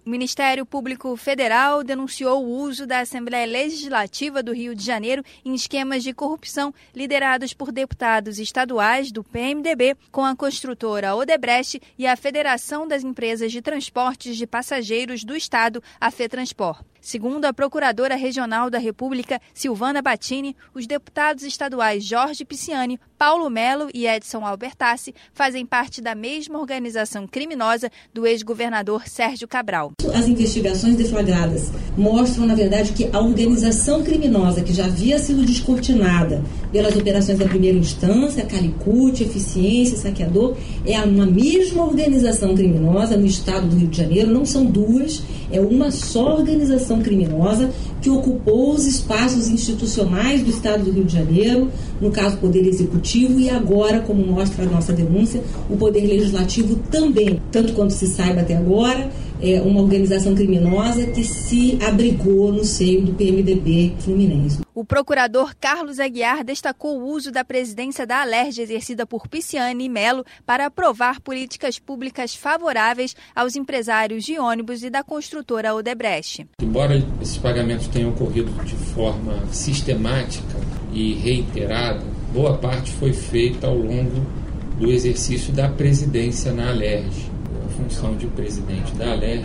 O Ministério Público Federal denunciou o uso da Assembleia Legislativa do Rio de Janeiro em esquemas de corrupção liderados por deputados estaduais do PMDB com a construtora Odebrecht e a Federação das Empresas de Transportes de Passageiros do Estado, a FETranspor. Segundo a Procuradora Regional da República, Silvana Battini, os deputados estaduais Jorge Pisciani, Paulo Melo e Edson Albertassi fazem parte da mesma organização criminosa do ex-governador Sérgio Cabral. As investigações deflagradas mostram, na verdade, que a organização criminosa que já havia sido descortinada pelas operações da primeira instância, Calicute, Eficiência, Saqueador, é uma mesma organização criminosa no estado do Rio de Janeiro, não são duas, é uma só organização criminosa que ocupou os espaços institucionais do estado do Rio de Janeiro, no caso o Poder Executivo e agora, como mostra a nossa denúncia, o Poder Legislativo também, tanto quanto se saiba até agora, é uma organização criminosa que se abrigou no seio do PMDB fluminense. O procurador Carlos Aguiar destacou o uso da presidência da Alerj exercida por Pisciani e Melo para aprovar políticas públicas favoráveis aos empresários de ônibus e da construtora Odebrecht. Embora esses pagamentos tenham ocorrido de forma sistemática e reiterada, boa parte foi feita ao longo do exercício da presidência na Alerj. A função de presidente da Alerj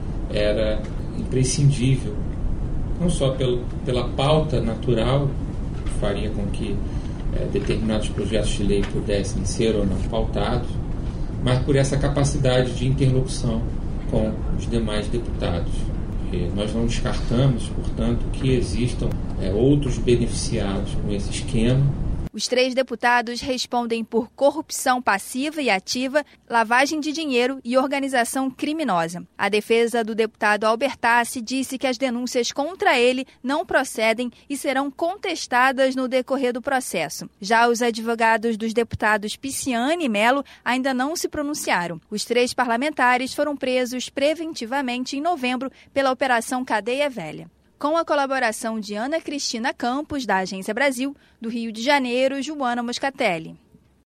era imprescindível, não só pela pauta natural, que faria com que determinados projetos de lei pudessem ser ou não pautados, mas por essa capacidade de interlocução com os demais deputados. Nós não descartamos, portanto, que existam outros beneficiados com esse esquema. Os 3 deputados respondem por corrupção passiva e ativa, lavagem de dinheiro e organização criminosa. A defesa do deputado Albertassi disse que as denúncias contra ele não procedem e serão contestadas no decorrer do processo. Já os advogados dos deputados Pisciani e Melo ainda não se pronunciaram. Os 3 parlamentares foram presos preventivamente em novembro pela Operação Cadeia Velha. Com a colaboração de Ana Cristina Campos, da Agência Brasil, do Rio de Janeiro, Joana Moscatelli.